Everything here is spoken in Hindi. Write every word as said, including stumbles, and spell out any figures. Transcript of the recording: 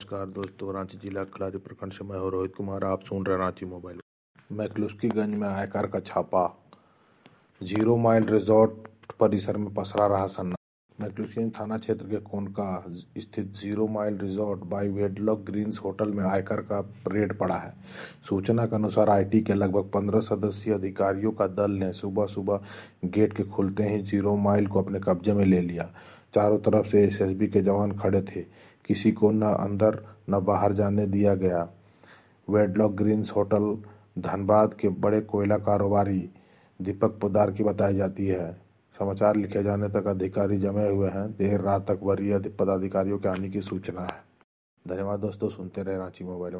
नमस्कार दोस्तों, रांची जिला खिलाड़ी प्रखंड से मैं हूं रोहित कुमार। आप सुन रहे हैं रांची मोबाइल। मैक्लुस्कीगंज में आयकर का छापा, जीरो माइल रिजॉर्ट परिसर में पसरा रहा सन्नाटा। मैक्लुस्कीगंज थाना क्षेत्र के कोनका स्थित zero mile resort by wedlock greens hotel में आयकर का रेड पड़ा है। सूचना के अनुसार आईटी के लगभग पंद्रह सदस्यीय अधिकारियों का दल ने सुबह सुबह गेट के खुलते ही जीरो माइल को अपने कब्जे में ले लिया। चारों तरफ से एसएसबी के जवान खड़े थे, किसी को न अंदर न बाहर जाने दिया गया। वेडलॉक ग्रीन्स होटल धनबाद के बड़े कोयला कारोबारी दीपक पोद्दार की बताई जाती है। समाचार लिखे जाने तक अधिकारी जमे हुए हैं। देर रात तक वरीय पदाधिकारियों के आने की सूचना है। धन्यवाद दोस्तों, सुनते रहे रांची मोबाइल।